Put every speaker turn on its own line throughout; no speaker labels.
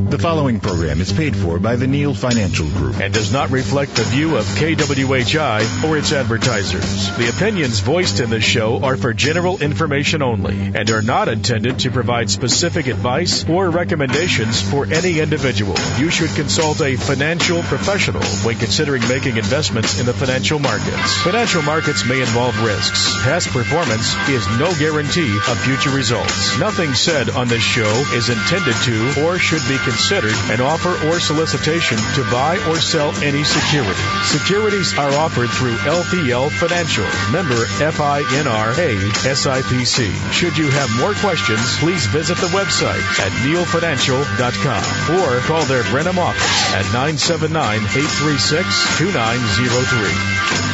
The following program is paid for by the Neal Financial Group
and does not reflect the view of KWHI or its advertisers. The opinions voiced in this show are for general information only and are not intended to provide specific advice or recommendations for any individual. You should consult a financial professional when considering making investments in the financial markets. Financial markets may involve risks. Past performance is no guarantee of future results. Nothing said on this show is intended to or should be considered an offer or solicitation to buy or sell any security. Securities are offered through LPL Financial, member FINRA SIPC. Should you have more questions, please visit the website at nealfinancial.com or call their Brenham office at 979-836-2903.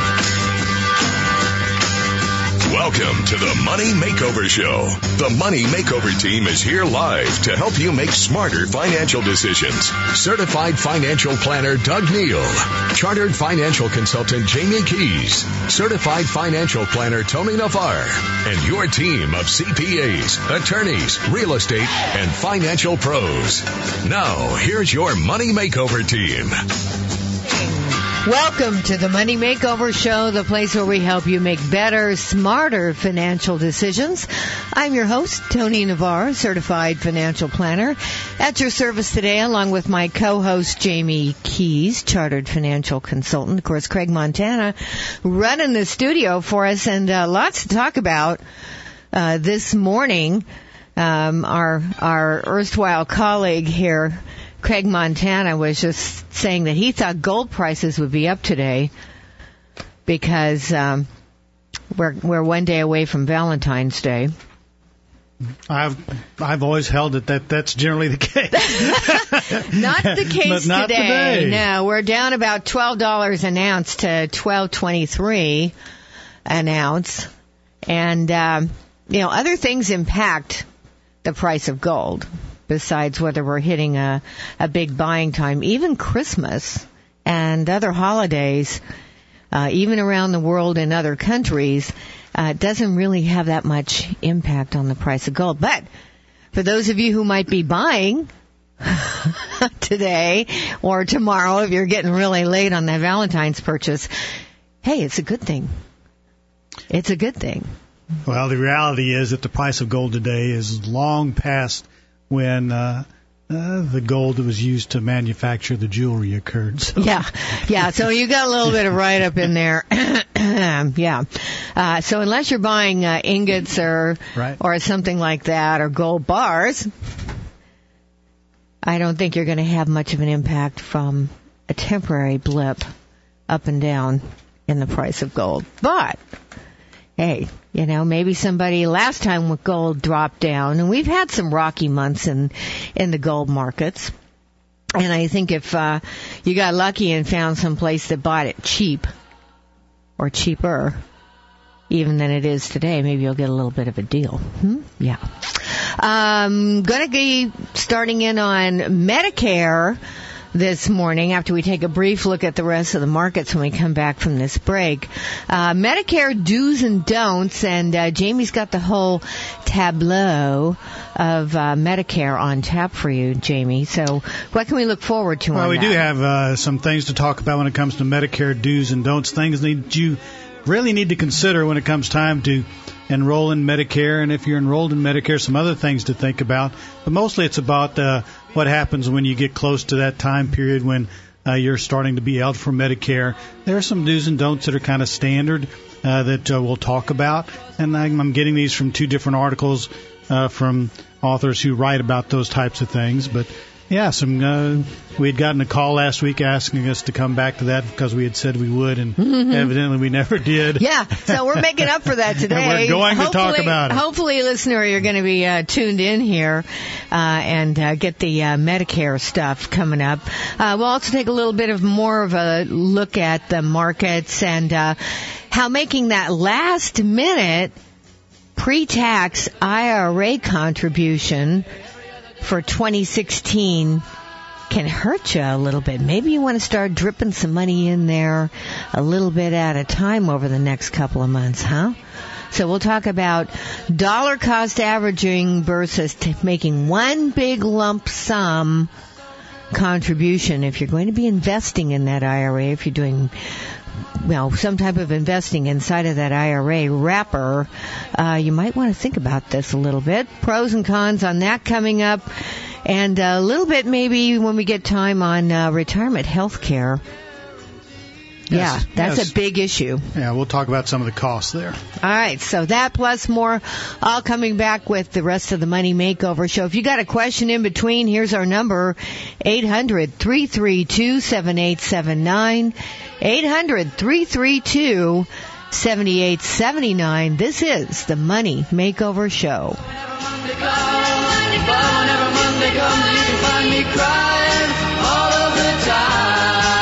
Welcome to the Money Makeover Show. The Money Makeover team is here live to help you make smarter financial decisions. Certified financial planner Doug Neal, chartered financial consultant Jamie Keys, certified financial planner Tony Navarre, and your team of CPAs, attorneys, real estate, and financial pros. Now, here's your Money Makeover team.
Welcome to the Money Makeover Show, the place where we help you make better, smarter financial decisions. I'm your host, Tony Navarre, certified financial planner, at your service today, along with my co-host, Jamie Keys, chartered financial consultant. Of course, Craig Montana running the studio for us, and lots to talk about this morning. Our erstwhile colleague here, Craig Montana, was just saying that he thought gold prices would be up today because we're one day away from Valentine's Day.
I've always held that's generally the case.
Not the case
but not
today. No, we're down about $12 an ounce to $12.23 an ounce, and other things impact the price of gold. Besides whether we're hitting a big buying time, even Christmas and other holidays, even around the world in other countries, doesn't really have that much impact on the price of gold. But for those of you who might be buying today or tomorrow, if you're getting really late on that Valentine's purchase, hey, it's a good thing. It's a good thing.
Well, the reality is that the price of gold today is long past when the gold that was used to manufacture the jewelry occurred. So. Yeah.
So you got a little bit of write-up in there. Yeah. So unless you're buying ingots or something like that, or gold bars, I don't think you're going to have much of an impact from a temporary blip up and down in the price of gold. But hey, maybe somebody last time with gold dropped down, and we've had some rocky months in the gold markets. And I think if you got lucky and found some place that bought it cheap or cheaper even than it is today, maybe you'll get a little bit of a deal. Yeah. Going to be starting in on Medicare this morning after we take a brief look at the rest of the markets when we come back from this break. Medicare do's and don'ts, and Jamie's got the whole tableau of Medicare on tap for you, Jamie. So what can we look forward to on that?
Well, we do have some things to talk about when it comes to Medicare do's and don'ts, things that you really need to consider when it comes time to enroll in Medicare, and if you're enrolled in Medicare, some other things to think about. But mostly it's about what happens when you get close to that time period when you're starting to be eligible for Medicare. There are some do's and don'ts that are kind of standard that we'll talk about, and I'm getting these from two different articles from authors who write about those types of things. But yeah, we had gotten a call last week asking us to come back to that because we had said we would, and evidently we never did.
Yeah, so we're making up for that today.
And we're going to talk about it.
Hopefully, listener, you're going to be tuned in here and get the Medicare stuff coming up. We'll also take a little bit of more of a look at the markets and how making that last-minute pre-tax IRA contribution for 2016 can hurt you a little bit. Maybe you want to start dripping some money in there a little bit at a time over the next couple of months, huh? So we'll talk about dollar cost averaging versus making one big lump sum contribution. If you're going to be investing in that IRA, if you're doing some type of investing inside of that IRA wrapper, you might want to think about this a little bit. Pros and cons on that coming up. And a little bit maybe when we get time on retirement health care.
Yes,
that's a big issue.
Yeah, we'll talk about some of the costs there.
All right, so that plus more, all coming back with the rest of the Money Makeover Show. If you got a question in between, here's our number, 800-332-7879, 800-332-7879. This is the Money Makeover Show.
Whenever Monday comes, you can find me crying all of the time.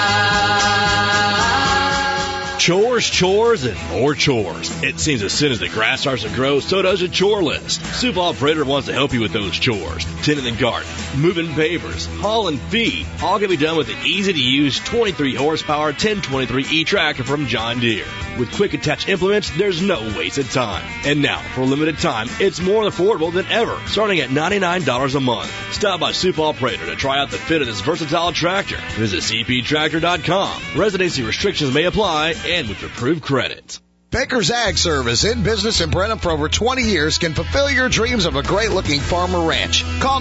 Chores, and more chores. It seems as soon as the grass starts to grow, so does your chore list. Super Operator wants to help you with those chores. Tending the garden, moving papers, hauling feed. All can be done with the easy-to-use 23-horsepower 1023E tractor from John Deere. With quick-attach implements, there's no wasted time. And now, for a limited time, it's more affordable than ever, starting at $99 a month. Stop by Super Operator to try out the fit of this versatile tractor. Visit cptractor.com. Residency restrictions may apply, and with approved credit.
Baker's Ag Service, in business in Brenham for over 20 years, can fulfill your dreams of a great-looking farm or ranch. Call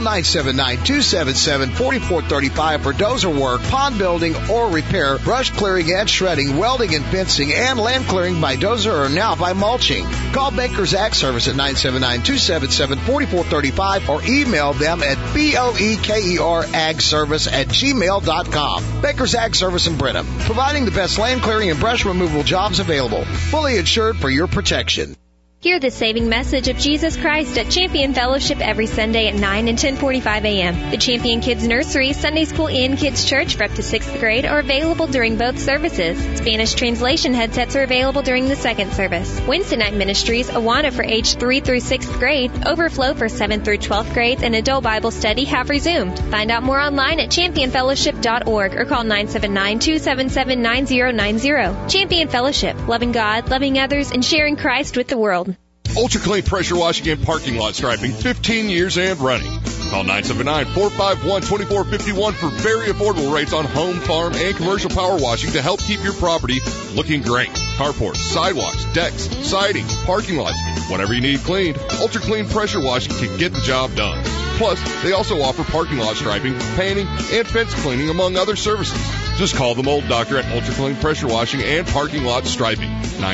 979-277-4435 for dozer work, pond building or repair, brush clearing and shredding, welding and fencing, and land clearing by dozer or now by mulching. Call Baker's Ag Service at 979-277-4435 or email them at boekeragservice@gmail.com. Baker's Ag Service in Brenham, providing the best land clearing and brush removal jobs available. Fully insured for your protection.
Hear the saving message of Jesus Christ at Champion Fellowship every Sunday at 9 and 10:45 a.m. The Champion Kids Nursery, Sunday School, and Kids Church for up to 6th grade are available during both services. Spanish translation headsets are available during the second service. Wednesday night ministries, Awana for age 3 through 6th grade, Overflow for 7th through 12th grades, and Adult Bible Study have resumed. Find out more online at championfellowship.org or call 979-277-9090. Champion Fellowship, loving God, loving others, and sharing Christ with the world.
Ultra Clean Pressure Washing and Parking Lot Striping, 15 years and running. Call 979-451-2451 for very affordable rates on home, farm, and commercial power washing to help keep your property looking great. Carports, sidewalks, decks, siding, parking lots, whatever you need cleaned, Ultra Clean Pressure Washing can get the job done. Plus, they also offer parking lot striping, painting, and fence cleaning, among other services. Just call them Old Doctor at Ultra Clean Pressure Washing and Parking Lot Striping.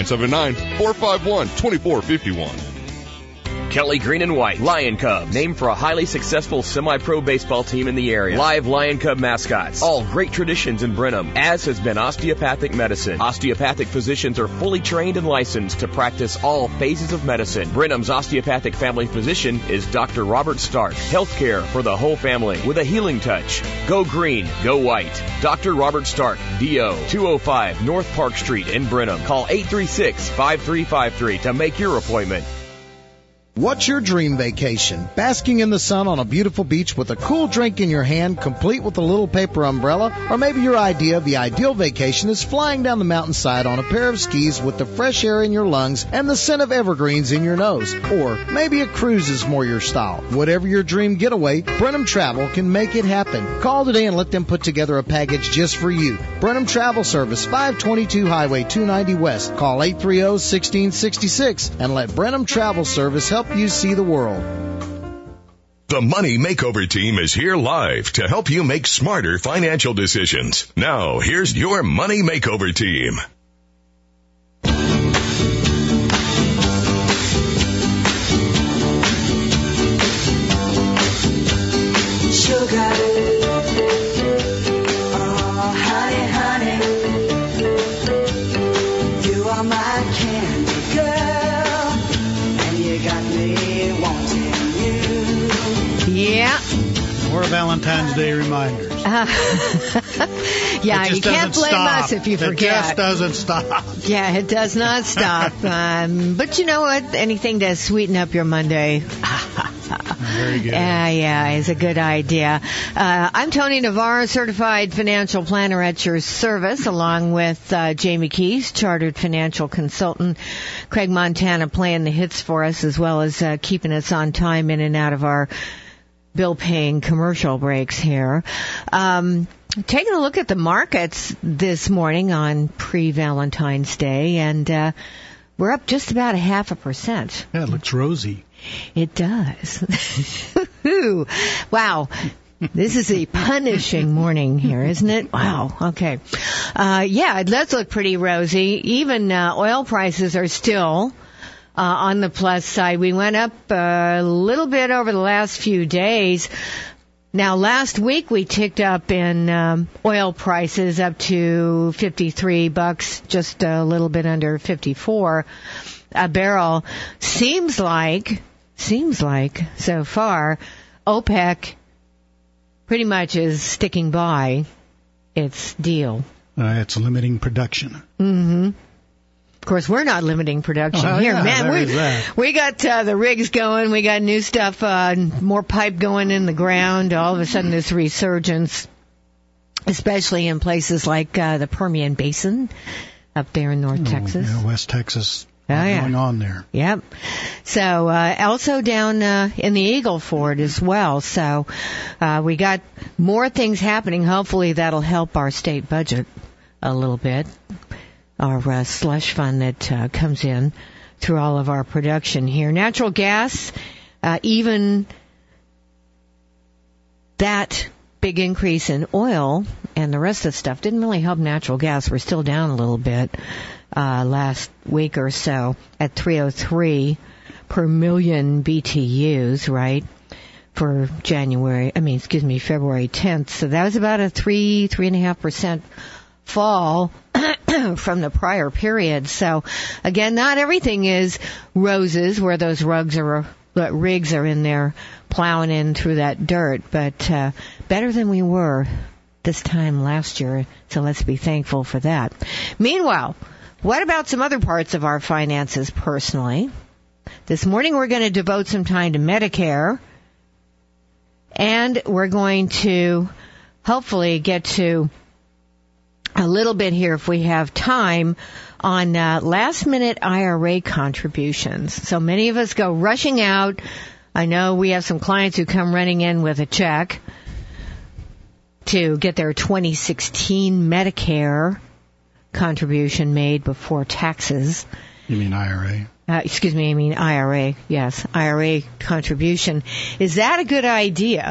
979-451-2451.
Kelly Green and White, Lion Cubs, named for a highly successful semi-pro baseball team in the area. Live Lion Cub mascots, all great traditions in Brenham, as has been osteopathic medicine. Osteopathic physicians are fully trained and licensed to practice all phases of medicine. Brenham's osteopathic family physician is Dr. Robert Stark. Healthcare for the whole family with a healing touch. Go green, go white. Dr. Robert Stark, D.O. 205 North Park Street in Brenham. Call 836-5353 to make your appointment.
What's your dream vacation? Basking in the sun on a beautiful beach with a cool drink in your hand, complete with a little paper umbrella? Or maybe your idea of the ideal vacation is flying down the mountainside on a pair of skis with the fresh air in your lungs and the scent of evergreens in your nose. Or maybe a cruise is more your style. Whatever your dream getaway, Brenham Travel can make it happen. Call today and let them put together a package just for you. Brenham Travel Service, 522 Highway 290 West. Call 830-1666 and let Brenham Travel Service help you see the world.
The Money Makeover Team is here live to help you make smarter financial decisions. Now, here's your Money Makeover Team.
Sugar, oh honey, honey, you are my candy girl, and you got me wanting you.
Yeah.
More Valentine's Day reminders.
Yeah, you can't blame us if you forget.
It just doesn't stop.
Yeah, it does not stop. But you know what? Anything to sweeten up your Monday.
Very good.
Yeah, it's a good idea. I'm Tony Navarro, certified financial planner at your service, along with Jamie Keys, chartered financial consultant. Craig Montana playing the hits for us, as well as keeping us on time in and out of our bill-paying commercial breaks here. Taking a look at the markets this morning on pre-Valentine's Day, and we're up just about 0.5%.
Yeah, it looks rosy.
It does. Wow. This is a punishing morning here, isn't it? Wow. Okay. Yeah, it does look pretty rosy. Even oil prices are still on the plus side. We went up a little bit over the last few days. Now, last week we ticked up in oil prices up to $53, just a little bit under 54 a barrel. Seems like so far OPEC pretty much is sticking by its deal.
It's limiting production.
Mm-hmm. Of course, we're not limiting production here,
yeah,
man. We got the rigs going. We got new stuff, more pipe going in the ground. All of a sudden, this resurgence, especially in places like the Permian Basin up there in North Texas.
Yeah, West Texas. Going on there.
Yep. So, also down in the Eagle Ford as well. So, we got more things happening. Hopefully that'll help our state budget a little bit. Our slush fund that comes in through all of our production here. Natural gas, even that big increase in oil and the rest of the stuff didn't really help natural gas. We're still down a little bit last week or so at 303 per million BTUs, right, for February 10th. So that was about a 3.5% fall from the prior period. So again, not everything is roses where those rigs are in there plowing in through that dirt, but better than we were this time last year. So let's be thankful for that. Meanwhile, what about some other parts of our finances personally? This morning we're going to devote some time to Medicare, and we're going to hopefully get to a little bit here, if we have time, on last-minute IRA contributions. So many of us go rushing out. I know we have some clients who come running in with a check to get their 2016 Medicare contribution made before taxes.
You mean IRA?
IRA. Yes, IRA contribution. Is that a good idea?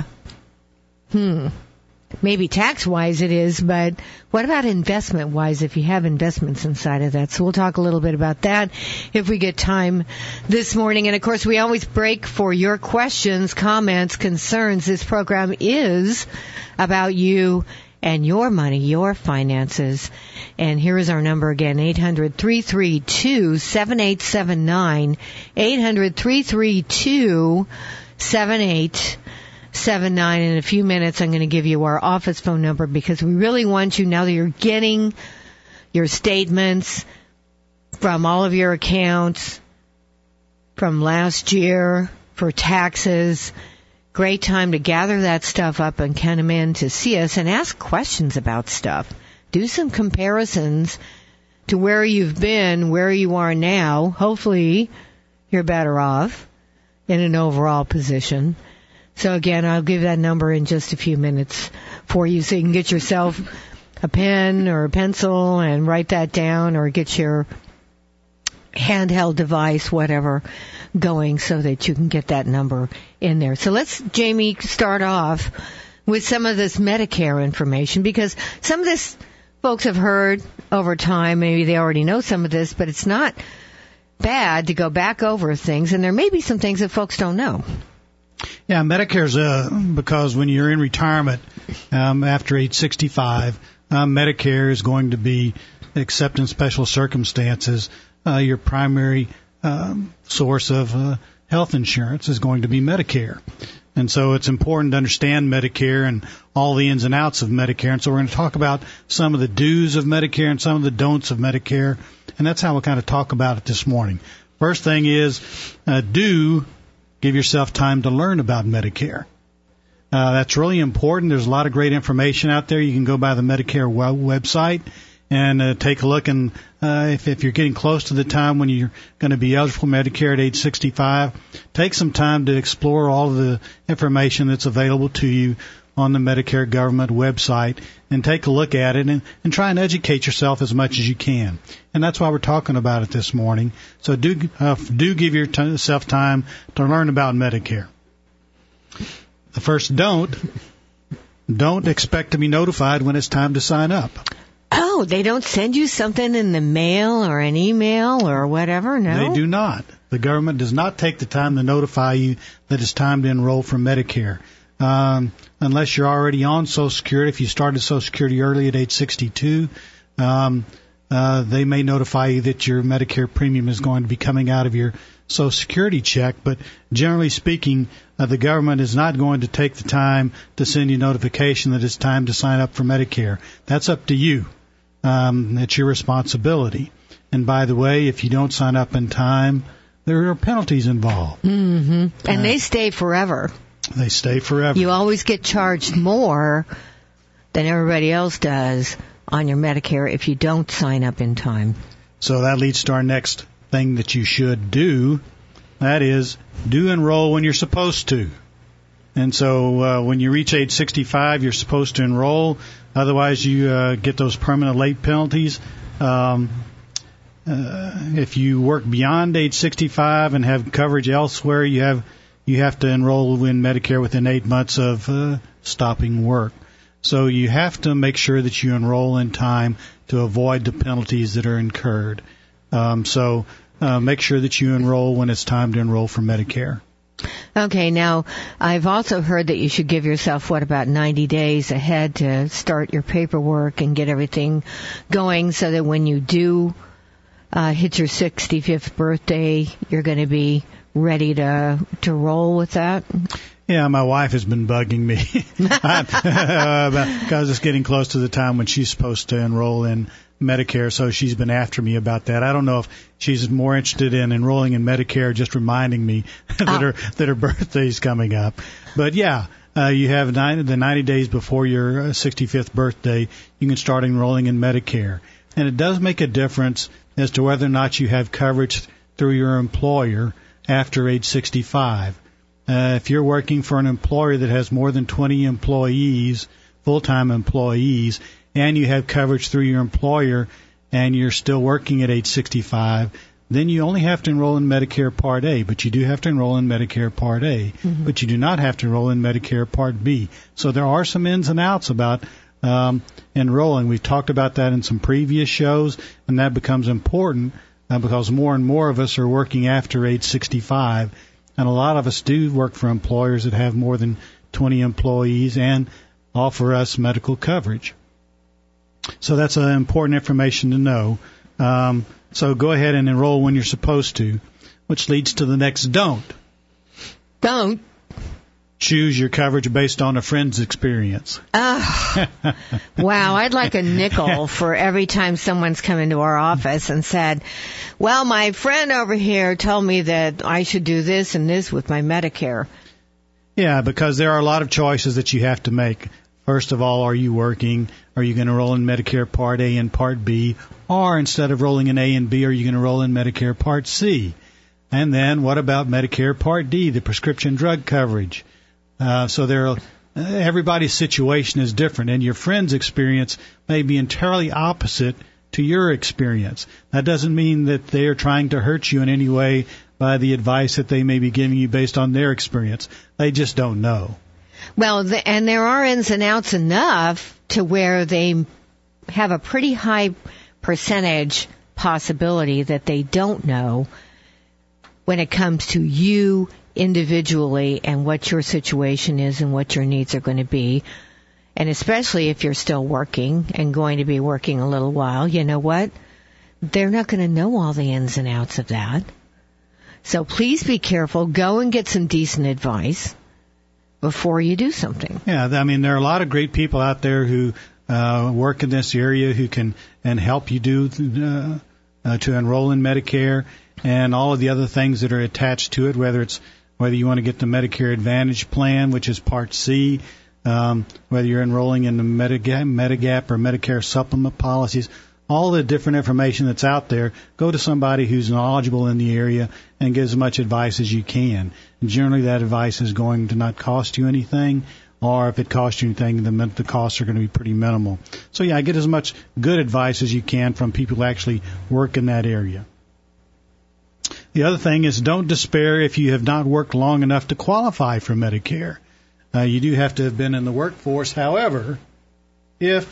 Maybe tax-wise it is, but what about investment-wise if you have investments inside of that? So we'll talk a little bit about that if we get time this morning. And, of course, we always break for your questions, comments, concerns. This program is about you and your money, your finances. And here is our number again, 800-332-7879, 800-332-7879. In a few minutes, I'm going to give you our office phone number because we really want you, now that you're getting your statements from all of your accounts from last year for taxes, great time to gather that stuff up and come in to see us and ask questions about stuff. Do some comparisons to where you've been, where you are now. Hopefully, you're better off in an overall position. So again, I'll give that number in just a few minutes for you so you can get yourself a pen or a pencil and write that down, or get your handheld device, whatever, going so that you can get that number in there. So let's, Jamie, start off with some of this Medicare information, because some of this folks have heard over time. Maybe they already know some of this, but it's not bad to go back over things, and there may be some things that folks don't know.
Yeah, Medicare's because when you're in retirement after age 65, Medicare is going to be, except in special circumstances, your primary source of health insurance is going to be Medicare. And so it's important to understand Medicare and all the ins and outs of Medicare. And so we're going to talk about some of the do's of Medicare and some of the don'ts of Medicare. And that's how we'll kind of talk about it this morning. First thing is, do give yourself time to learn about Medicare. That's really important. There's a lot of great information out there. You can go by the Medicare website and take a look. And if you're getting close to the time when you're going to be eligible for Medicare at age 65, take some time to explore all of the information that's available to you on the Medicare government website and take a look at it and try and educate yourself as much as you can. And that's why we're talking about it this morning. So do give yourself time to learn about Medicare. The first don't expect to be notified when it's time to sign up.
Oh, they don't send you something in the mail or an email or whatever? No?
They do not. The government does not take the time to notify you that it's time to enroll for Medicare. Unless you're already on Social Security. If you started Social Security early at age 62, they may notify you that your Medicare premium is going to be coming out of your Social Security check. But generally speaking, the government is not going to take the time to send you notification that it's time to sign up for Medicare. That's up to you. It's your responsibility. And by the way, if you don't sign up in time, there are penalties involved.
Mm-hmm. And they stay forever.
They stay forever.
You always get charged more than everybody else does on your Medicare if you don't sign up in time.
So that leads to our next thing that you should do. That is, do enroll when you're supposed to. And so when you reach age 65, you're supposed to enroll. Otherwise, you get those permanent late penalties. If you work beyond age 65 and have coverage elsewhere, you have to enroll in Medicare within 8 months of stopping work. So you have to make sure that you enroll in time to avoid the penalties that are incurred. So make sure that you enroll when it's time to enroll for Medicare.
Okay, now I've also heard that you should give yourself, about 90 days ahead to start your paperwork and get everything going so that when you do hit your 65th birthday, you're going to be ready to roll with that?
Yeah, my wife has been bugging me because it's getting close to the time when she's supposed to enroll in Medicare, so she's been after me about that. I don't know if she's more interested in enrolling in Medicare, just reminding me that her birthday's coming up. But yeah, you have the 90 days before your 65th birthday, you can start enrolling in Medicare. And it does make a difference as to whether or not you have coverage through your employer after age 65. If you're working for an employer that has more than 20 employees, full-time employees, and you have coverage through your employer and you're still working at age 65, then you only have to enroll in Medicare Part A, but you do have to enroll in Medicare Part A, but you do not have to enroll in Medicare Part B. So there are some ins and outs about enrolling. We've talked about that in some previous shows, and that becomes important because more and more of us are working after age 65, and a lot of us do work for employers that have more than 20 employees and offer us medical coverage. So that's important information to know. So go ahead and enroll when you're supposed to, which leads to the next don't.
Don't.
Choose your coverage based on a friend's experience.
Wow, I'd like a nickel for every time someone's come into our office and said, well, my friend over here told me that I should do this and this with my Medicare.
Yeah, because there are a lot of choices that you have to make. First of all, are you working? Are you going to roll in Medicare Part A and Part B? Or instead of rolling in A and B, are you going to roll in Medicare Part C? And then what about Medicare Part D, the prescription drug coverage? So everybody's situation is different, and your friend's experience may be entirely opposite to your experience. That doesn't mean that they are trying to hurt you in any way by the advice that they may be giving you based on their experience. They just don't know.
Well, and there are ins and outs enough to where they have a pretty high percentage possibility that they don't know when it comes to you individually and what your situation is and what your needs are going to be. And especially if you're still working and going to be working a little while, you know what? They're not going to know all the ins and outs of that. So please be careful. Go and get some decent advice before you do something.
Yeah, I mean, there are a lot of great people out there who work in this area who can and help you to enroll in Medicare and all of the other things that are attached to it, whether it's whether you want to get the Medicare Advantage plan, which is Part C, whether you're enrolling in the Medigap or Medicare supplement policies, all the different information that's out there, go to somebody who's knowledgeable in the area and get as much advice as you can. And generally that advice is going to not cost you anything, or if it costs you anything, the costs are going to be pretty minimal. So yeah, get as much good advice as you can from people who actually work in that area. The other thing is, don't despair if you have not worked long enough to qualify for Medicare. You do have to have been in the workforce. However, if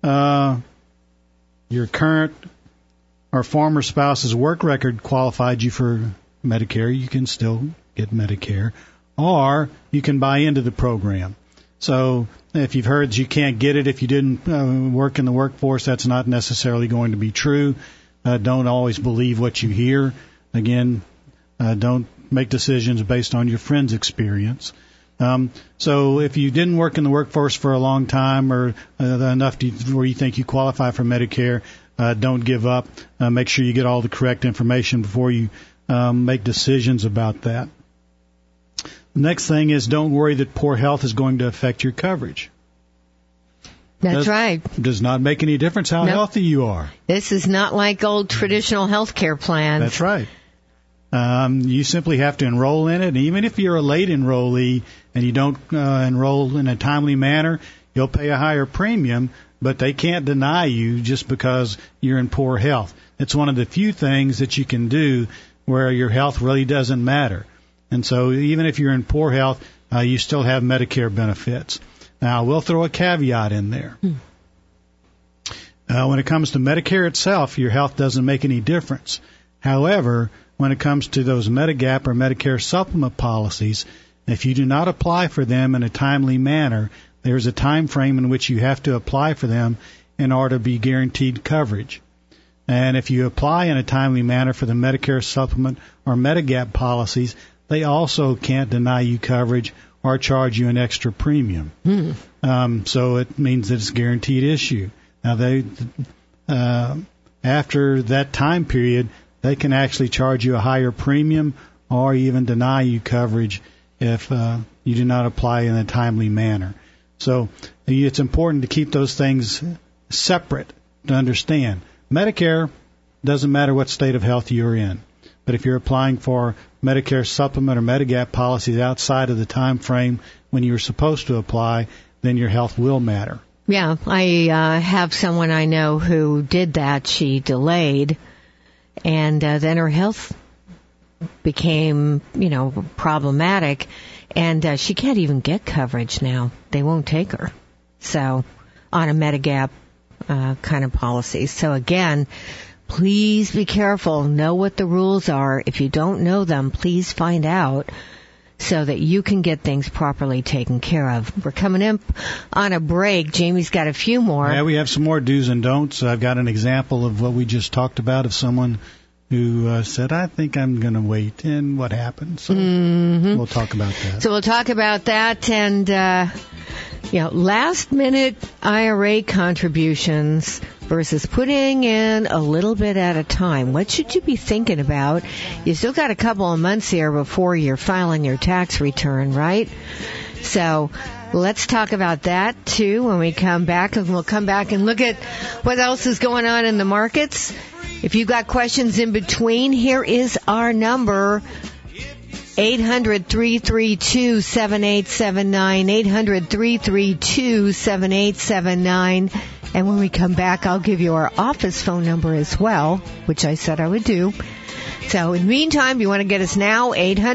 your current or former spouse's work record qualified you for Medicare, you can still get Medicare, or you can buy into the program. So if you've heard that you can't get it if you didn't work in the workforce, that's not necessarily going to be true. Don't always believe what you hear. Again, don't make decisions based on your friend's experience. So if you didn't work in the workforce for a long time or enough where you think you qualify for Medicare, don't give up. Make sure you get all the correct information before you make decisions about that. The next thing is, don't worry that poor health is going to affect your coverage.
That's right.
Does not make any difference how healthy you are.
This is not like old traditional health care plans.
That's right. You simply have to enroll in it. And even if you're a late enrollee and you don't enroll in a timely manner, you'll pay a higher premium, but they can't deny you just because you're in poor health. It's one of the few things that you can do where your health really doesn't matter. And so even if you're in poor health, you still have Medicare benefits. Now, we'll throw a caveat in there. When it comes to Medicare itself, your health doesn't make any difference. However, when it comes to those Medigap or Medicare supplement policies, if you do not apply for them in a timely manner, there's a time frame in which you have to apply for them in order to be guaranteed coverage. And if you apply in a timely manner for the Medicare supplement or Medigap policies, they also can't deny you coverage or charge you an extra premium. So it means that it's a guaranteed issue. Now, after that time period, they can actually charge you a higher premium or even deny you coverage if you do not apply in a timely manner. So it's important to keep those things separate to understand. Medicare doesn't matter what state of health you're in. But if you're applying for Medicare supplement or Medigap policies outside of the time frame when you were supposed to apply, then your health will matter.
Yeah, I have someone I know who did that. She delayed, and then her health became, problematic, and she can't even get coverage now. They won't take her. So, on a Medigap kind of policy. So again, please be careful. Know what the rules are. If you don't know them, please find out so that you can get things properly taken care of. We're coming in on a break. Jamie's got a few more.
Yeah, we have some more do's and don'ts. I've got an example of what we just talked about of someone who said, I think I'm going to wait. And what happened? So we'll talk about that.
So we'll talk about that and, last minute IRA contributions versus putting in a little bit at a time. What should you be thinking about? You still got a couple of months here before you're filing your tax return, right? So let's talk about that, too, when we come back. And we'll come back and look at what else is going on in the markets. If you've got questions in between, here is our number, 800-332-7879, 800-332-7879. And when we come back, I'll give you our office phone number as well, which I said I would do. So in the meantime, if you want to get us now,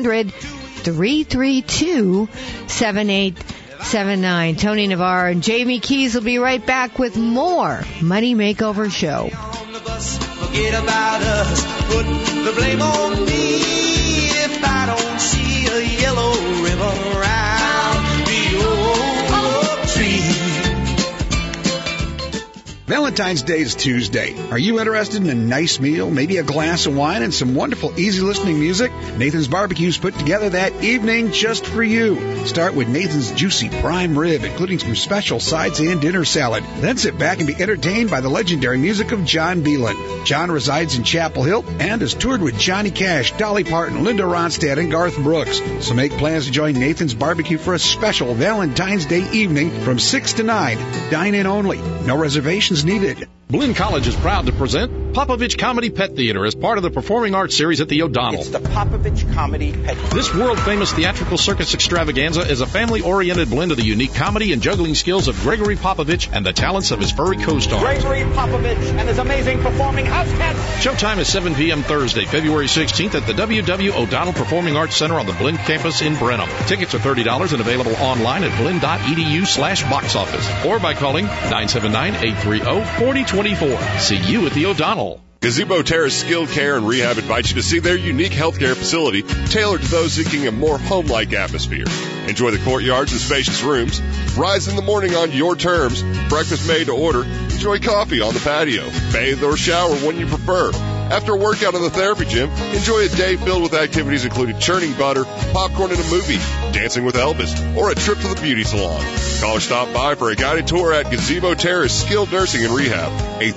800-332-7879. Tony Navarre and Jamie Keys will be right back with more Money Makeover Show.
Forget about us, put the blame on me if I don't see a yellow ribbon around the oak tree.
Valentine's Day is Tuesday. Are you interested in a nice meal, maybe a glass of wine and some wonderful, easy-listening music? Nathan's Barbecue's put together that evening just for you. Start with Nathan's Juicy Prime Rib, including some special sides and dinner salad. Then sit back and be entertained by the legendary music of John Beelan. John resides in Chapel Hill and has toured with Johnny Cash, Dolly Parton, Linda Ronstadt, and Garth Brooks. So make plans to join Nathan's Barbecue for a special Valentine's Day evening from 6 to 9. Dine in only. No reservations needed.
Blinn College is proud to present Popovich Comedy Pet Theater as part of the Performing Arts Series at the O'Donnell.
It's the Popovich Comedy Pet Theater.
This world-famous theatrical circus extravaganza is a family-oriented blend of the unique comedy and juggling skills of Gregory Popovich and the talents of his furry co-stars.
Gregory Popovich and his amazing performing house cats.
Showtime is 7 p.m. Thursday, February 16th at the W.W. O'Donnell Performing Arts Center on the Blinn campus in Brenham. Tickets are $30 and available online at blinn.edu/box office or by calling 979-830-4024. See you at the O'Donnell.
Gazebo Terrace Skilled Care and Rehab invite you to see their unique healthcare facility tailored to those seeking a more home-like atmosphere. Enjoy the courtyards and spacious rooms. Rise in the morning on your terms. Breakfast made to order. Enjoy coffee on the patio. Bathe or shower when you prefer. After a workout in the therapy gym, enjoy a day filled with activities including churning butter, popcorn in a movie, dancing with Elvis, or a trip to the beauty salon. Call or stop by for a guided tour at Gazebo Terrace Skilled Nursing and Rehab,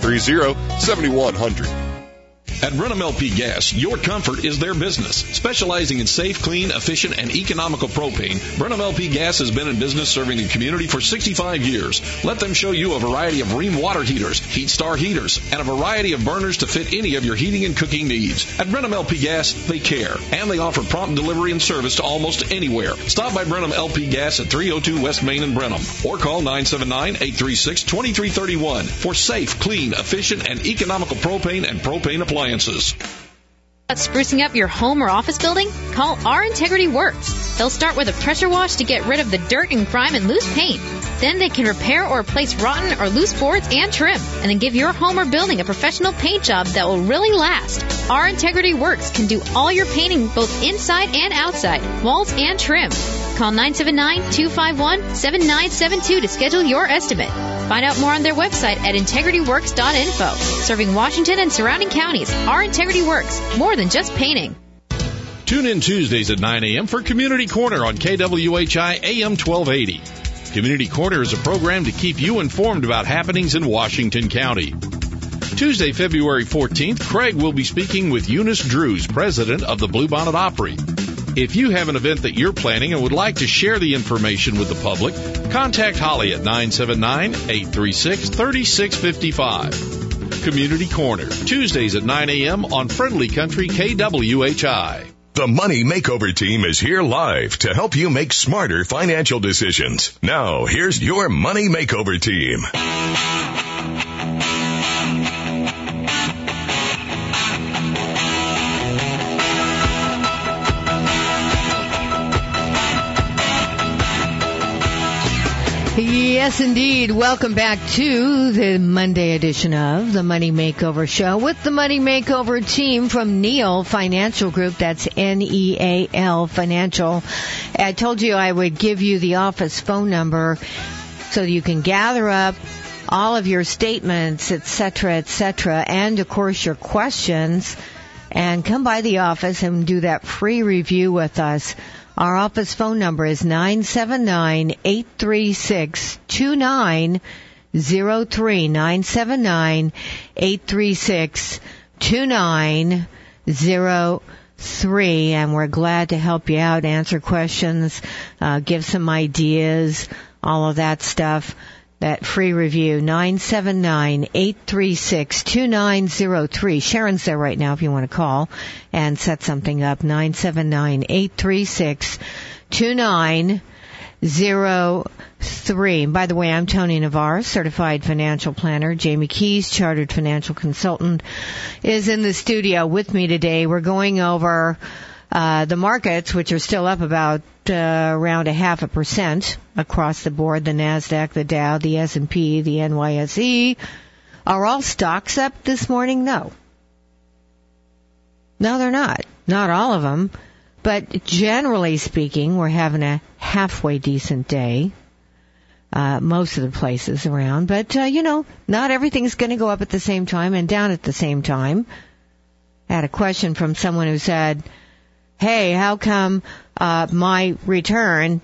830-7100.
At Brenham LP Gas, your comfort is their business. Specializing in safe, clean, efficient, and economical propane, Brenham LP Gas has been in business serving the community for 65 years. Let them show you a variety of Rheem water heaters, Heat Star heaters, and a variety of burners to fit any of your heating and cooking needs. At Brenham LP Gas, they care, and they offer prompt delivery and service to almost anywhere. Stop by Brenham LP Gas at 302 West Main in Brenham, or call 979-836-2331 for safe, clean, efficient, and economical propane and propane appliances.
Sprucing up your home or office building? Call Our Integrity Works. They'll start with a pressure wash to get rid of the dirt and grime and loose paint. Then they can repair or replace rotten or loose boards and trim, and then give your home or building a professional paint job that will really last. Our Integrity Works can do all your painting both inside and outside, walls and trim. Call 979-251-7972 to schedule your estimate. Find out more on their website at integrityworks.info. Serving Washington and surrounding counties, Our Integrity Works, more than just painting.
Tune in Tuesdays at 9 a.m. for Community Corner on KWHI AM 1280. Community Corner is a program to keep you informed about happenings in Washington County. Tuesday, February 14th, Craig will be speaking with Eunice Drews, president of the Bluebonnet Opry. If you have an event that you're planning and would like to share the information with the public, contact Holly at 979-836-3655. Community Corner, Tuesdays at 9 a.m. on Friendly Country KWHI.
The Money Makeover Team is here live to help you make smarter financial decisions. Now, here's your Money Makeover Team.
Yes, indeed. Welcome back to the Monday edition of the Money Makeover Show with the Money Makeover team from Neal Financial Group. That's Neal Financial. I told you I would give you the office phone number so you can gather up all of your statements, et cetera, and, of course, your questions, and come by the office and do that free review with us. Our office phone number is 979-836-2903, 979-836-2903, and we're glad to help you out, answer questions, give some ideas, all of that stuff. That free review, 979-836-2903. Sharon's there right now if you want to call and set something up, 979-836-2903. By the way, I'm Tony Navarre, certified financial planner. Jamie Keys, chartered financial consultant, is in the studio with me today. We're going over the markets, which are still up about around 0.5% across the board. The NASDAQ, the Dow, the S&P, the NYSE. Are all stocks up this morning? No. No, they're not. Not all of them. But generally speaking, we're having a halfway decent day. most of the places around. But, not everything's going to go up at the same time and down at the same time. I had a question from someone who said, hey, how come my return,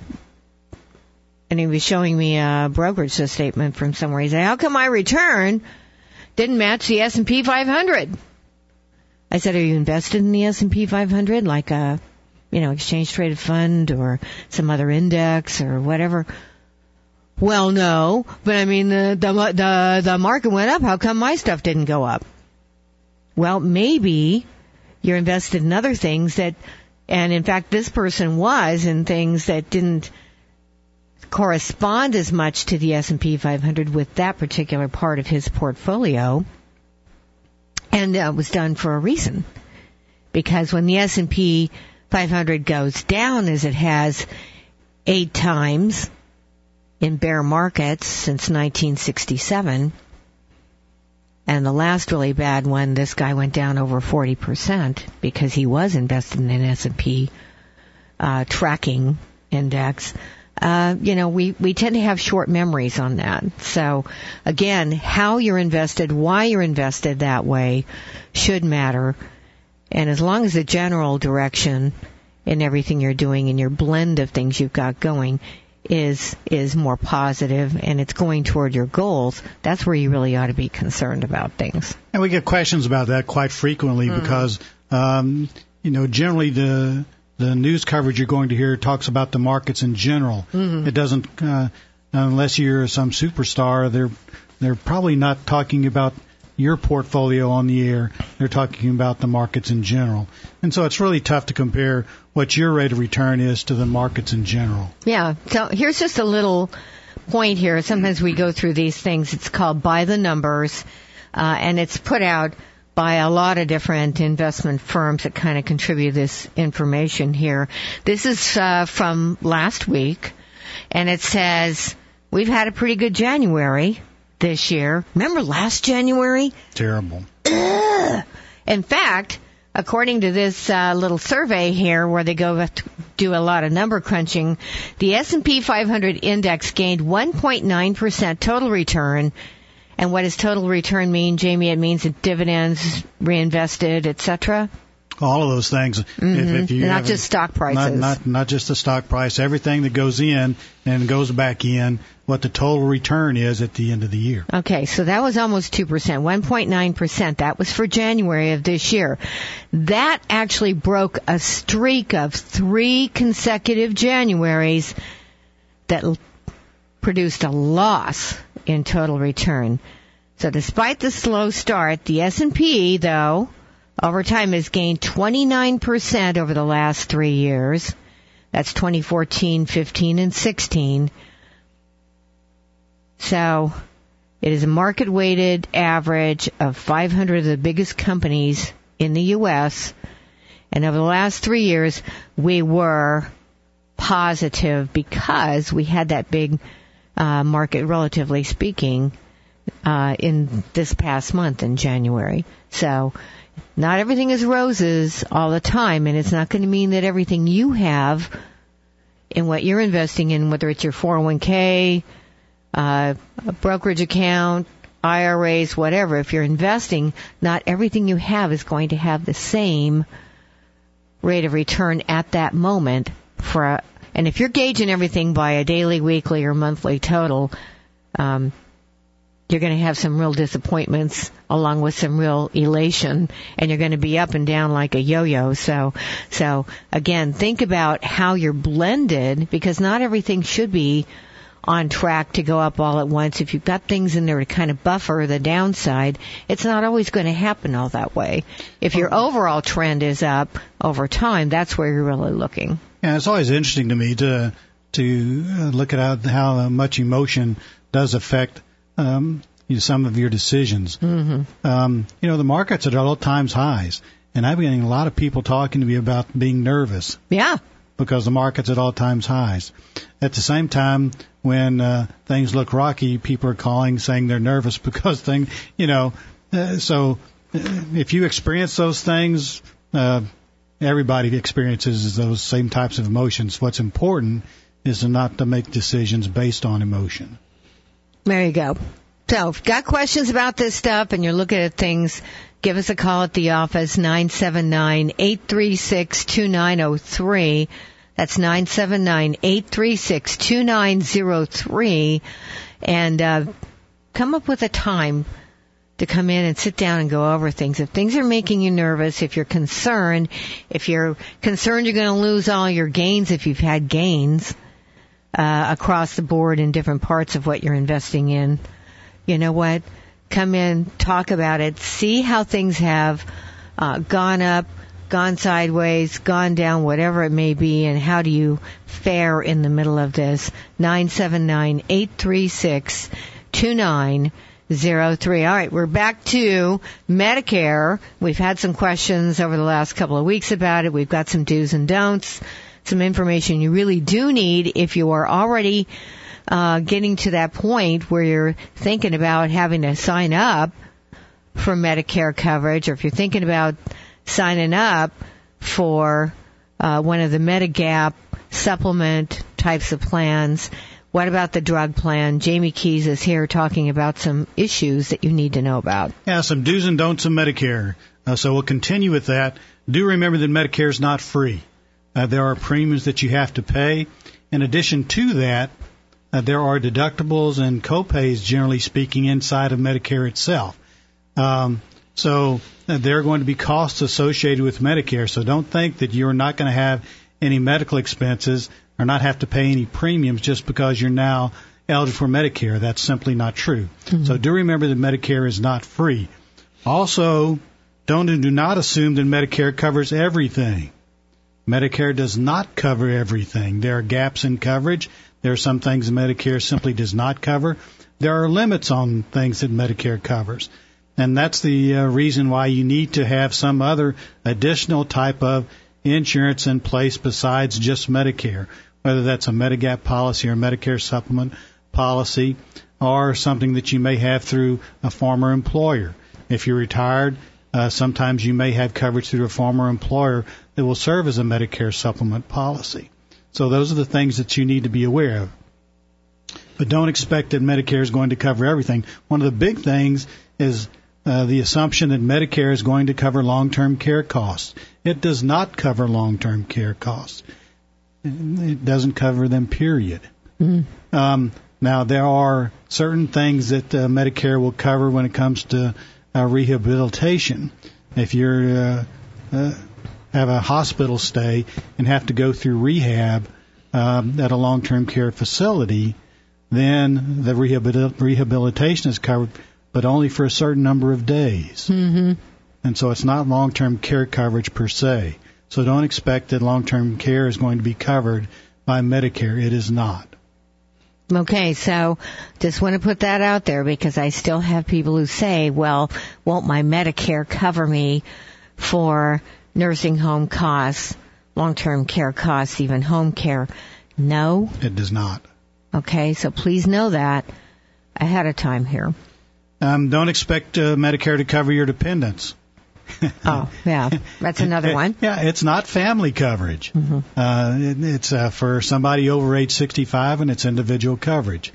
and he was showing me a brokerage statement from somewhere. He said, how come my return didn't match the S&P 500? I said, are you invested in the S&P 500, like a, exchange traded fund or some other index or whatever? Well, no, but I mean, the market went up. How come my stuff didn't go up? Well, maybe you're invested in other things and in fact, this person was in things that didn't correspond as much to the S&P 500 with that particular part of his portfolio. And it was done for a reason. Because when the S&P 500 goes down, as it has 8 times in bear markets since 1967, and the last really bad one, this guy went down over 40% because he was invested in an S&P tracking index. We tend to have short memories on that. So, again, how you're invested, why you're invested that way should matter. And as long as the general direction in everything you're doing and your blend of things you've got going is more positive and it's going toward your goals, that's where you really ought to be concerned about things.
And we get questions about that quite frequently because, generally the news coverage you're going to hear talks about the markets in general. Mm-hmm. It doesn't, unless you're some superstar, they're probably not talking about your portfolio on the air. They're talking about the markets in general. And so it's really tough to compare what your rate of return is to the markets in general.
Yeah. So here's just a little point here. Sometimes we go through these things. It's called By the Numbers, and it's put out by a lot of different investment firms that kind of contribute this information here. This is from last week, and it says, we've had a pretty good January this year. Remember last January?
Terrible.
Ugh. In fact, according to this little survey here where they go to do a lot of number crunching, the S&P 500 index gained 1.9% total return. And what does total return mean, Jamie? It means that dividends, reinvested, etc.?
All of those things.
Mm-hmm. If you not just stock prices.
Not just the stock price. Everything that goes in and goes back in, what the total return is at the end of the year.
Okay, so that was almost 2%, 1.9%. That was for January of this year. That actually broke a streak of 3 consecutive Januaries that produced a loss in total return. So despite the slow start, the S&P, though, over time has gained 29% over the last 3 years. That's 2014, 15, and 16. So it is a market-weighted average of 500 of the biggest companies in the U.S. And over the last 3 years, we were positive because we had that big market, relatively speaking, in this past month in January. So not everything is roses all the time, and it's not going to mean that everything you have in what you're investing in, whether it's your 401k, a brokerage account, IRAs, whatever, if you're investing, not everything you have is going to have the same rate of return at that moment. And if you're gauging everything by a daily, weekly, or monthly total, you're going to have some real disappointments along with some real elation, and you're going to be up and down like a yo-yo. So again, think about how you're blended, because not everything should be on track to go up all at once. If you've got things in there to kind of buffer the downside, it's not always going to happen all that way. If your overall trend is up over time, that's where you're really looking.
Yeah, it's always interesting to me to look at how much emotion does affect some of your decisions.
Mm-hmm.
The market's at all times highs, and I've been getting a lot of people talking to me about being nervous.
Yeah. Because
the market's at all times highs. At the same time, when things look rocky, people are calling saying they're nervous because so if you experience those things, everybody experiences those same types of emotions. What's important is not to make decisions based on emotion.
There you go. So if you've got questions about this stuff and you're looking at things, give us a call at the office, 979-836-2903. That's 979-836-2903. And come up with a time to come in and sit down and go over things. If things are making you nervous, if you're concerned you're going to lose all your gains if you've had gains across the board in different parts of what you're investing in, you know what? Come in, talk about it, see how things have gone up, gone sideways, gone down, whatever it may be, and how do you fare in the middle of this. 979-836-2903. All right, we're back to Medicare. We've had some questions over the last couple of weeks about it. We've got some do's and don'ts, some information you really do need if you are already getting to that point where you're thinking about having to sign up for Medicare coverage, or if you're thinking about signing up for one of the Medigap supplement types of plans. What about the drug plan? Jamie Keys is here talking about some issues that you need to know about.
Yeah, some do's and don'ts of Medicare. So we'll continue with that. Do remember that Medicare is not free. There are premiums that you have to pay. In addition to that, there are deductibles and copays, generally speaking, inside of Medicare itself. So there are going to be costs associated with Medicare. So don't think that you're not going to have any medical expenses or not have to pay any premiums just because you're now eligible for Medicare. That's simply not true. Mm-hmm. So do remember that Medicare is not free. Also, do not assume that Medicare covers everything. Medicare does not cover everything. There are gaps in coverage. There are some things Medicare simply does not cover. There are limits on things that Medicare covers. And that's the reason why you need to have some other additional type of insurance in place besides just Medicare, whether that's a Medigap policy or a Medicare supplement policy or something that you may have through a former employer. If you're retired, sometimes you may have coverage through a former employer that will serve as a Medicare supplement policy. So those are the things that you need to be aware of. But don't expect that Medicare is going to cover everything. One of the big things is the assumption that Medicare is going to cover long-term care costs. It does not cover long-term care costs. It doesn't cover them, period. Mm-hmm. Now, there are certain things that Medicare will cover when it comes to rehabilitation. If you have a hospital stay and have to go through rehab at a long-term care facility, then the rehabilitation is covered, but only for a certain number of days. Mm-hmm. And so it's not long-term care coverage per se. So don't expect that long-term care is going to be covered by Medicare. It is not.
Okay, so just want to put that out there because I still have people who say, well, won't my Medicare cover me for nursing home costs, long-term care costs, even home care? No.
It does not.
Okay, so please know that ahead of time here.
Don't expect Medicare to cover your dependents.
Oh, yeah. That's another one.
Yeah, it's not family coverage. Mm-hmm. It's for somebody over age 65, and it's individual coverage.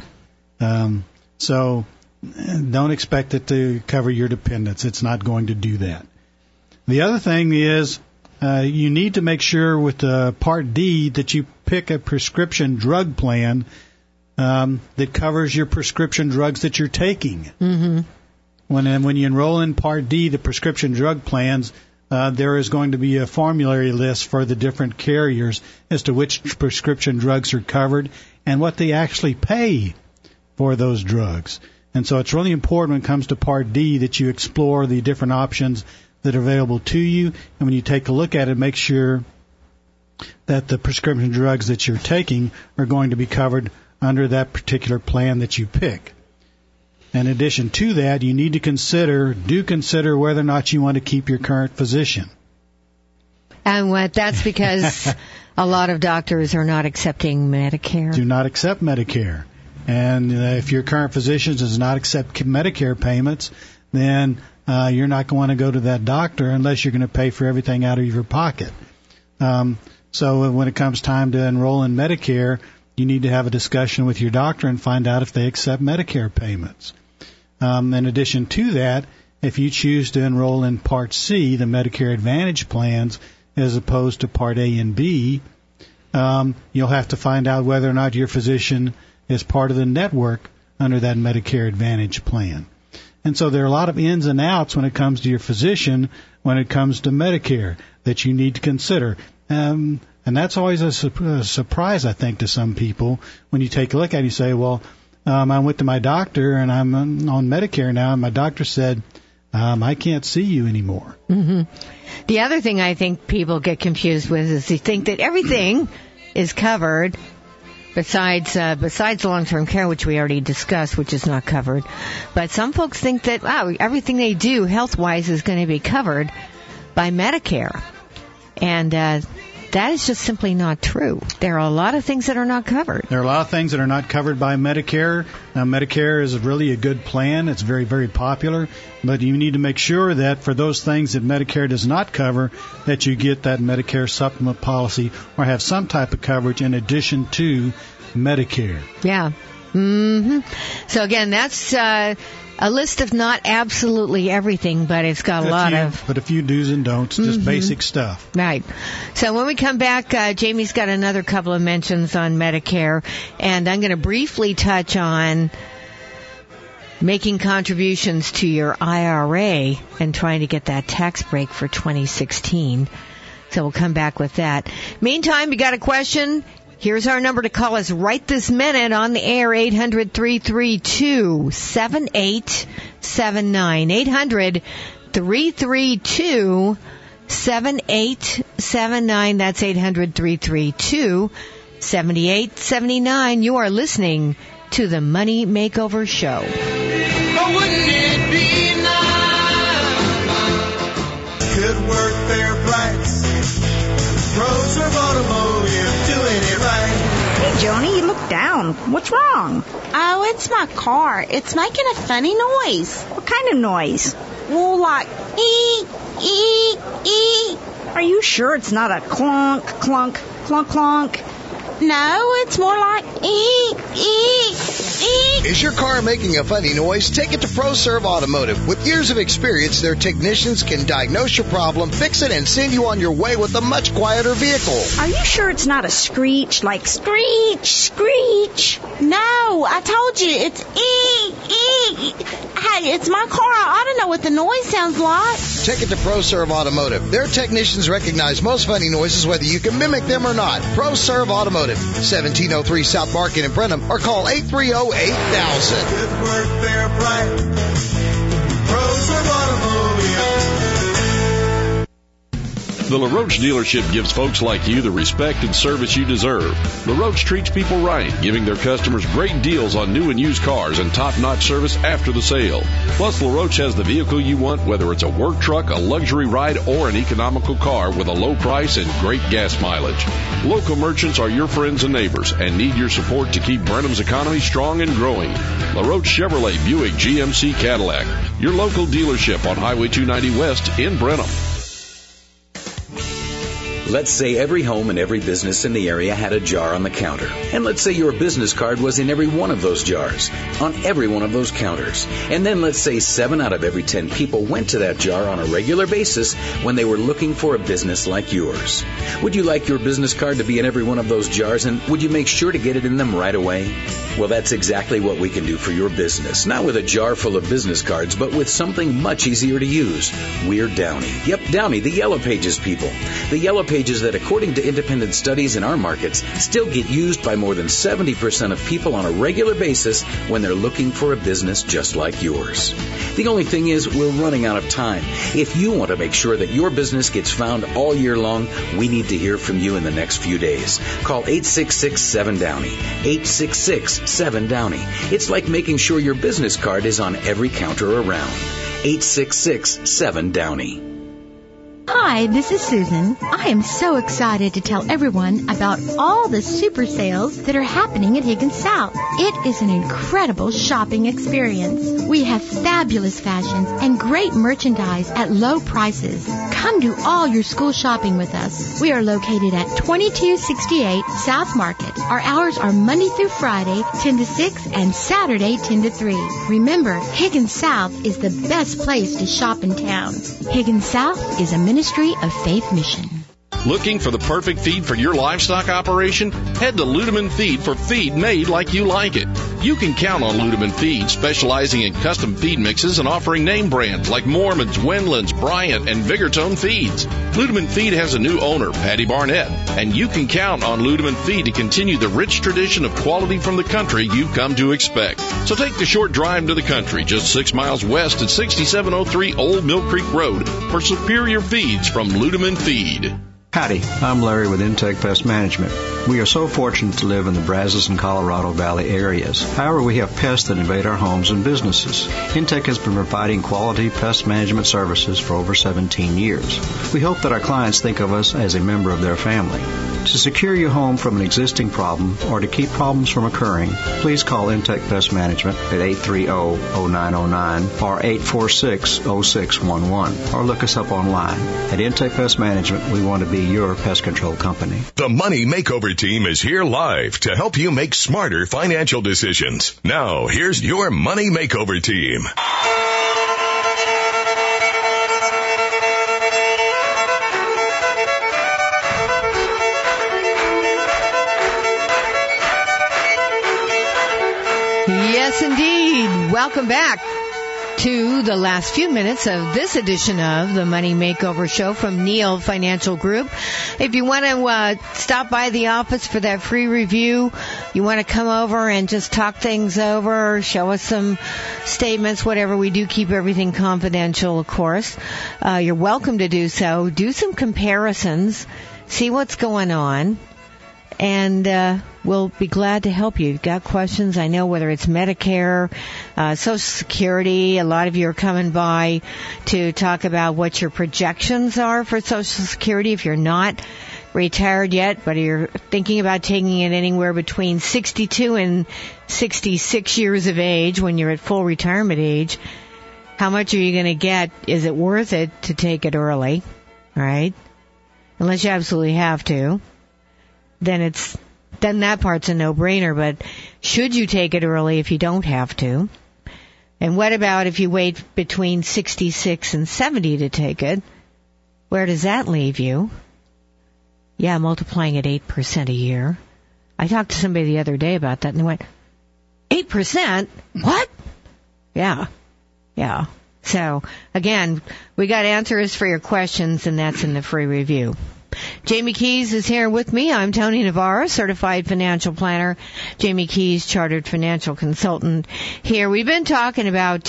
So don't expect it to cover your dependents. It's not going to do that. The other thing is you need to make sure with Part D that you pick a prescription drug plan that covers your prescription drugs that you're taking. Mm-hmm. When you enroll in Part D, the prescription drug plans, there is going to be a formulary list for the different carriers as to which prescription drugs are covered and what they actually pay for those drugs. And so it's really important when it comes to Part D that you explore the different options that are available to you. And when you take a look at it, make sure that the prescription drugs that you're taking are going to be covered under that particular plan that you pick. In addition to that, you need to consider whether or not you want to keep your current physician.
And that's because a lot of doctors are not accepting Medicare.
Do not accept Medicare. And if your current physician does not accept Medicare payments, then you're not going to go to that doctor unless you're going to pay for everything out of your pocket. So when it comes time to enroll in Medicare, you need to have a discussion with your doctor and find out if they accept Medicare payments. In addition to that, if you choose to enroll in Part C, the Medicare Advantage plans, as opposed to Part A and B, you'll have to find out whether or not your physician is part of the network under that Medicare Advantage plan. And so there are a lot of ins and outs when it comes to your physician, when it comes to Medicare, that you need to consider. And that's always a surprise, I think, to some people when you take a look at it and you say, well, I went to my doctor and I'm on Medicare now, and my doctor said, I can't see you anymore.
Mm-hmm. The other thing I think people get confused with is they think that everything is covered besides long-term care, which we already discussed, which is not covered. But some folks think that, wow, everything they do health-wise is going to be covered by Medicare. And that is just simply not true. There are a lot of things that are not covered.
There are a lot of things that are not covered by Medicare. Medicare is really a good plan. It's very, very popular. But you need to make sure that for those things that Medicare does not cover, that you get that Medicare supplement policy or have some type of coverage in addition to Medicare.
Yeah. Mm-hmm. So, again, that's a list of not absolutely everything, but it's got a
few do's and don'ts, just basic stuff.
Right. So when we come back, Jamie's got another couple of mentions on Medicare, and I'm going to briefly touch on making contributions to your IRA and trying to get that tax break for 2016. So we'll come back with that. Meantime, you got a question? Here's our number to call us right this minute on the air, 800-332-7879. 800-332-7879. That's 800-332-7879. You are listening to the Money Makeover Show.
Oh, wouldn't it be nice? Good work, fair price. ProServe Automotive, doing it right.
Hey, Joni, you look down. What's wrong?
Oh, it's my car. It's making a funny noise.
What kind of noise?
Well, like, ee, ee, ee.
Are you sure it's not a clunk, clunk, clunk, clunk?
No, it's more like ee, ee, ee.
Is your car making a funny noise? Take it to ProServe Automotive. With years of experience, their technicians can diagnose your problem, fix it, and send you on your way with a much quieter vehicle.
Are you sure it's not a screech, like screech, screech?
No, I told you, it's ee, ee. Hey, it's my car. I ought to know what the noise sounds like.
Take it to ProServe Automotive. Their technicians recognize most funny noises, whether you can mimic them or not. ProServe Automotive, 1703 South Market in Brenham, or call 830-8000.
Good work, fair price. ProServe Automotive.
The LaRoche dealership gives folks like you the respect and service you deserve. LaRoche treats people right, giving their customers great deals on new and used cars and top-notch service after the sale. Plus, LaRoche has the vehicle you want, whether it's a work truck, a luxury ride, or an economical car with a low price and great gas mileage. Local merchants are your friends and neighbors and need your support to keep Brenham's economy strong and growing. LaRoche Chevrolet, Buick, GMC, Cadillac. Your local dealership on Highway 290 West in Brenham.
Let's say every home and every business in the area had a jar on the counter. And let's say your business card was in every one of those jars, on every one of those counters. And then let's say 7 out of every 10 people went to that jar on a regular basis when they were looking for a business like yours. Would you like your business card to be in every one of those jars, and would you make sure to get it in them right away? Well, that's exactly what we can do for your business. Not with a jar full of business cards, but with something much easier to use. We're Downey. Yep, Downey, the Yellow Pages people. The Yellow Pages that, according to independent studies in our markets, still get used by more than 70% of people on a regular basis when they're looking for a business just like yours. The only thing is, we're running out of time. If you want to make sure that your business gets found all year long, we need to hear from you in the next few days. Call 866-7-DOWNY. 866-7-DOWNY. It's like making sure your business card is on every counter around. 866-7-DOWNY.
Hi, this is Susan. I am so excited to tell everyone about all the super sales that are happening at Higgins South. It is an incredible shopping experience. We have fabulous fashions and great merchandise at low prices. Come do all your school shopping with us. We are located at 2268 South Market. Our hours are Monday through Friday, 10 to 6, and Saturday, 10 to 3. Remember, Higgins South is the best place to shop in town. Higgins South is a Ministry of Faith mission.
Looking for the perfect feed for your livestock operation? Head to Ludeman Feed for feed made like you like it. You can count on Ludeman Feed, specializing in custom feed mixes and offering name brands like Mormon's, Wendland's, Bryant, and Vigortone Feeds. Ludeman Feed has a new owner, Patty Barnett, and you can count on Ludeman Feed to continue the rich tradition of quality from the country you've come to expect. So take the short drive to the country, just 6 miles west at 6703 Old Mill Creek Road for superior feeds from Ludeman Feed.
Howdy, I'm Larry with Intech Pest Management. We are so fortunate to live in the Brazos and Colorado Valley areas. However, we have pests that invade our homes and businesses. Intech has been providing quality pest management services for over 17 years. We hope that our clients think of us as a member of their family. To secure your home from an existing problem or to keep problems from occurring, please call Intech Pest Management at 830-0909 or 846-0611 or look us up online. At Intech Pest Management, we want to be your pest control company.
The Money Makeover Team is here live to help you make smarter financial decisions. Now, here's your Money Makeover Team.
Yes, indeed. Welcome back to the last few minutes of this edition of the Money Makeover Show from Neal Financial Group. If you want to stop by the office for that free review, you want to come over and just talk things over, show us some statements, whatever. We do keep everything confidential, of course. You're welcome to do so. Do some comparisons, see what's going on, and we'll be glad to help you. You've got questions, I know, whether it's Medicare, Social Security. A lot of you are coming by to talk about what your projections are for Social Security if you're not retired yet, but you're thinking about taking it anywhere between 62 and 66 years of age when you're at full retirement age. How much are you going to get? Is it worth it to take it early? All right? Unless you absolutely have to. Then that part's a no-brainer, but should you take it early if you don't have to? And what about if you wait between 66 and 70 to take it? Where does that leave you? Yeah, multiplying at 8% a year. I talked to somebody the other day about that, and they went, 8%? What? Yeah. So, again, we got answers for your questions, and that's in the free review. Jamie Keys is here with me. I'm Tony Navarro, certified financial planner. Jamie Keys, chartered financial consultant here. We've been talking about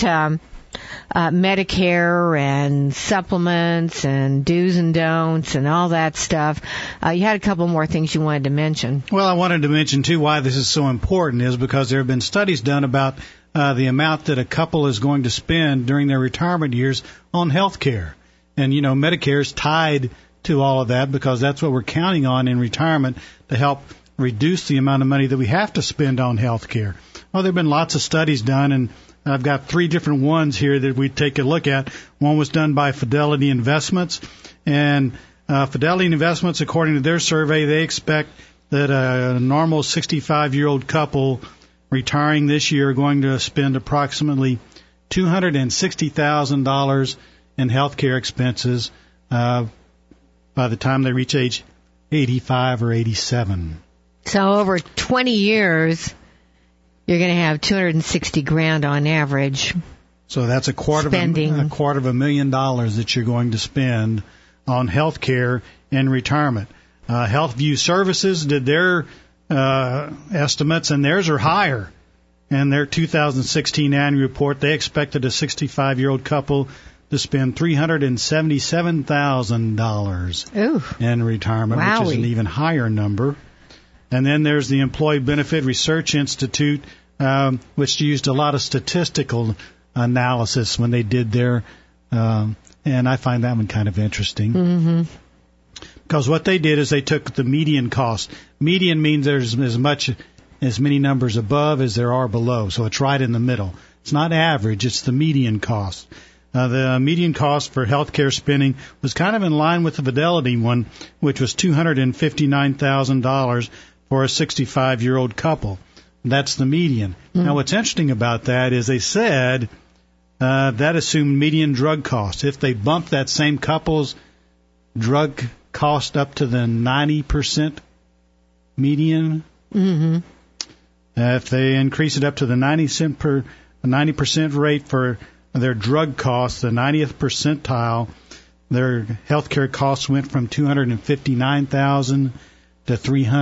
Medicare and supplements and do's and don'ts and all that stuff. You had a couple more things you wanted to mention.
Well, I wanted to mention, too, why this is so important is because there have been studies done about the amount that a couple is going to spend during their retirement years on health care. And, you know, Medicare is tied to all of that because that's what we're counting on in retirement to help reduce the amount of money that we have to spend on health care. Well, there have been lots of studies done, and I've got 3 different ones here that we take a look at. One was done by Fidelity Investments, and Fidelity Investments, according to their survey, they expect that a normal 65-year-old couple retiring this year are going to spend approximately $260,000 in health care expenses by the time they reach age 85 or 87. So
over 20 years, you're going to have $260,000 on average.
So that's a quarter of $1,000,000 that you're going to spend on health care and retirement. HealthView Services did their estimates, and theirs are higher. In their 2016 annual report, they expected a 65-year-old couple to spend $377,000 in retirement, which is an even higher number. And then there's the Employee Benefit Research Institute, which used a lot of statistical analysis when they did their And I find that one kind of interesting.
Mm-hmm.
Because what they did is they took the median cost. Median means there's as many numbers above as there are below, so it's right in the middle. It's not average, it's the median cost. The median cost for healthcare spending was kind of in line with the Fidelity one, which was $259,000 for a 65-year-old couple. That's the median. Mm-hmm. Now, what's interesting about that is they said that assumed median drug costs. If they bump that same couple's drug cost up to the 90% median,
mm-hmm.
If they increase it up to the 90% rate for their drug costs, the 90th percentile, their health care costs went from $259,000 to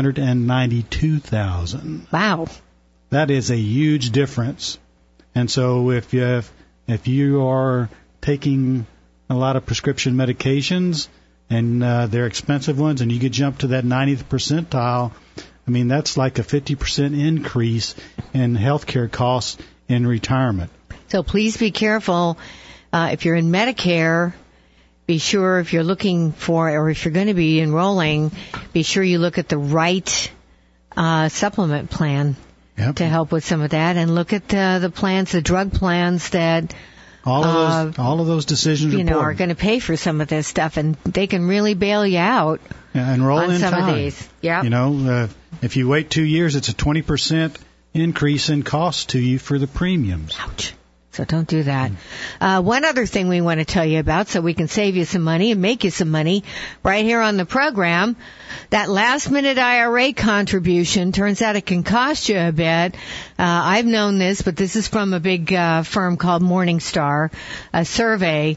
$392,000.
Wow.
That is a huge difference. And so if you are taking a lot of prescription medications and they're expensive ones and you could jump to that 90th percentile, I mean, that's like a 50% increase in health care costs in retirement.
So please be careful. If you're in Medicare, be sure if you're looking for, or if you're going to be enrolling, be sure you look at the right supplement plan to help with some of that, and look at the plans, the drug plans that
all of those decisions
are going to pay for some of this stuff, and they can really bail you out.
Enroll
on
in
some
time.
Of these. Yeah.
If you wait 2 years, it's a 20% increase in cost to you for the premiums.
Ouch. So don't do that. One other thing we want to tell you about so we can save you some money and make you some money right here on the program, that last-minute IRA contribution, turns out it can cost you a bit. I've known this, but this is from a big firm called Morningstar, a survey,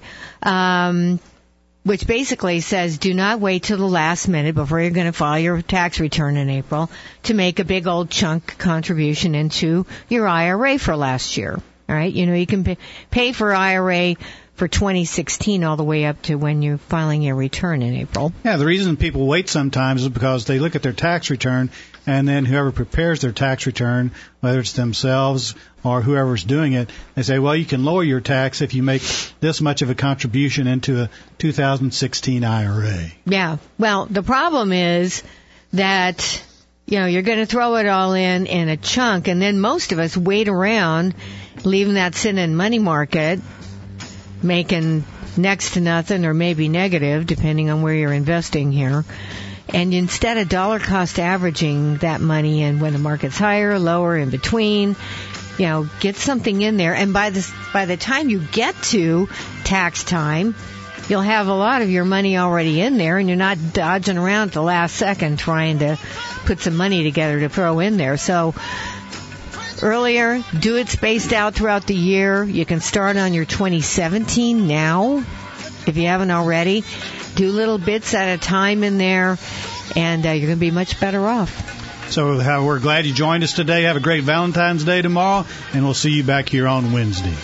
which basically says do not wait till the last minute before you're going to file your tax return in April to make a big old chunk contribution into your IRA for last year. All right, you can pay for IRA for 2016 all the way up to when you're filing your return in April.
Yeah, the reason people wait sometimes is because they look at their tax return, and then whoever prepares their tax return, whether it's themselves or whoever's doing it, they say, well, you can lower your tax if you make this much of a contribution into a 2016 IRA.
Yeah, well, the problem is that you're going to throw it all in a chunk, and then most of us wait around, leaving that sitting in money market, making next to nothing or maybe negative, depending on where you're investing here. And instead of dollar cost averaging that money in when the market's higher, lower, in between, get something in there. And by the time you get to tax time, you'll have a lot of your money already in there, and you're not dodging around at the last second trying to put some money together to throw in there. So earlier, do it spaced out throughout the year. You can start on your 2017 now, if you haven't already. Do little bits at a time in there, and you're going to be much better off.
So we're glad you joined us today. Have a great Valentine's Day tomorrow, and we'll see you back here on Wednesday.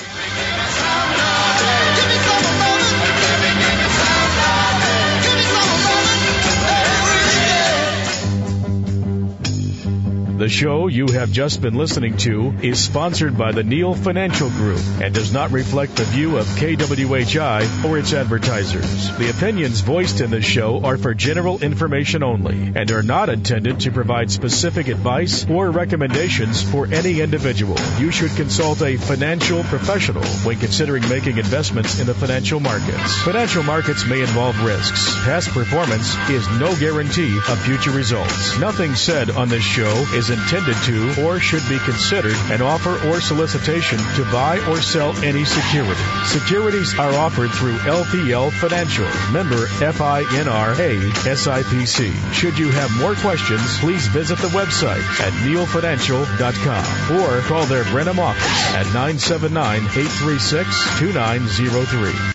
The show you have just been listening to is sponsored by the Neal Financial Group and does not reflect the view of KWHI or its advertisers. The opinions voiced in this show are for general information only and are not intended to provide specific advice or recommendations for any individual. You should consult a financial professional when considering making investments in the financial markets. Financial markets may involve risks. Past performance is no guarantee of future results. Nothing said on this show is intended to or should be considered an offer or solicitation to buy or sell any security. Securities are offered through LPL Financial, member FINRA SIPC. Should you have more questions, please visit the website at nealfinancial.com or call their Brenham office at 979-836-2903.